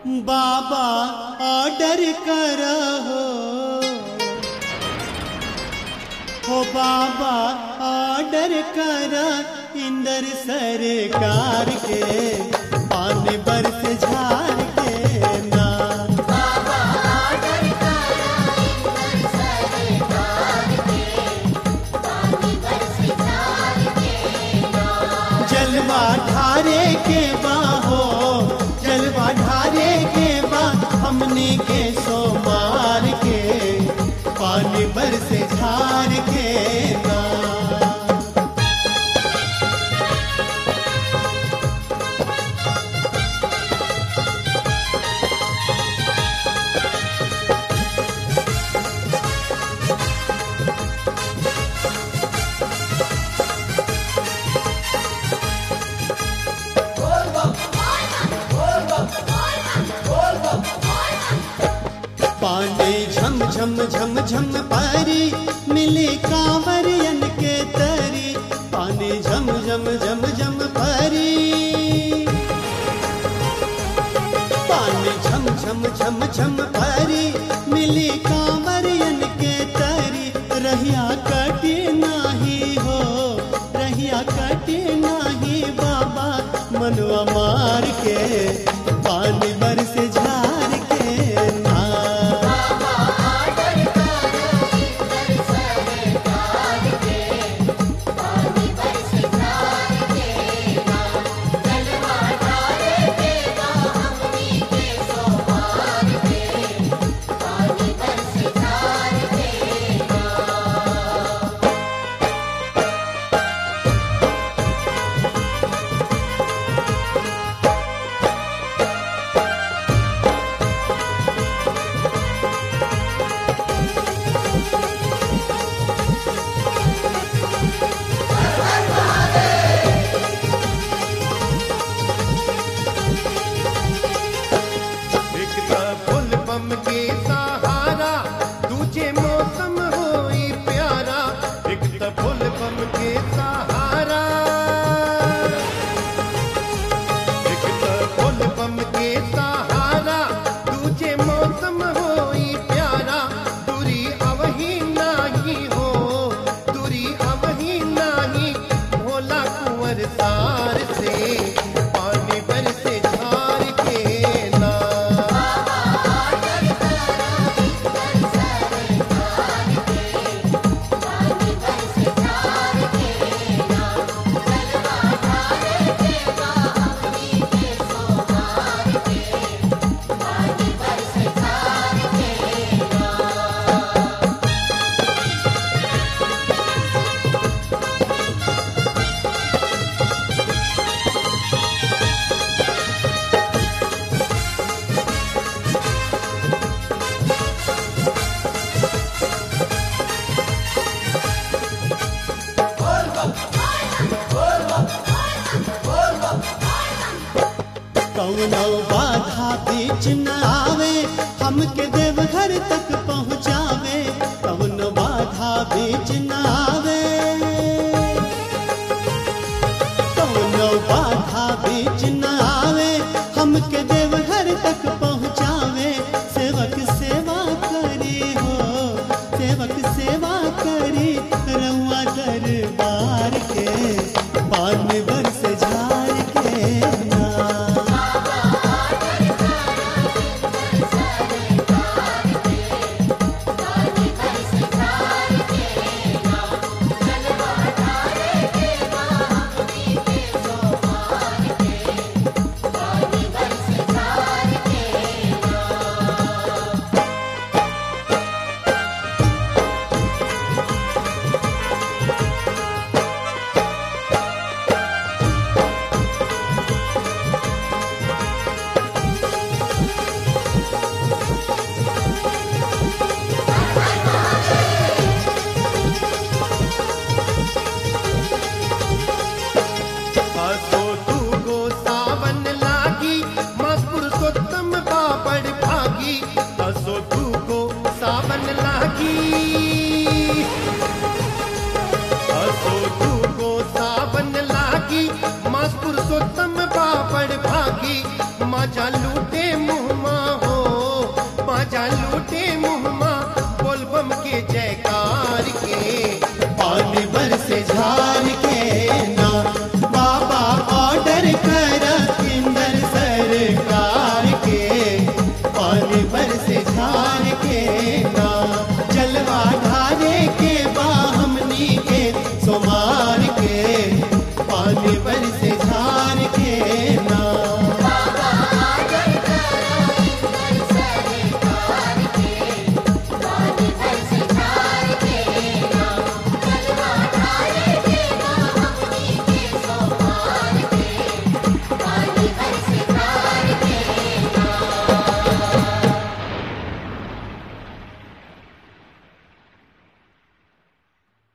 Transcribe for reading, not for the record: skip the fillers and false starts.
बाबा ऑर्डर करो हो बाबा ऑर्डर करा इंदर सरकार के पानी बरस झाड़ के ना। बाबा ऑर्डर करा इंदर सरकार के पानी बरस झाड़ के ना। जलवा ढारे के बाहो जलवा ढारे के बा हमने के सो मार के पानी बरस झाड़ के ना। पानी झम झम झम झम परी मिले कांवरियन के तरी पानी झम झम झम झम परी पानी झम झम झम झम परी मिले कांवरियन के तरी रहिया कटे नाही हो रहिया कटे नाही बाबा मनवा मार के पानी बरस झाड़ के ना। कौनो बाधा बीच न आवे हमके देवघर तक पहुँचावे कौनो बाधा बीच न आवे कौनो बाधा बीच न आवे हमके देवघर तक पहुँचावे सेवक सेवा करी हो सेवक सेवा करी रउआ दरबार के पानी बरस झाड़ के ना। माझा लूटे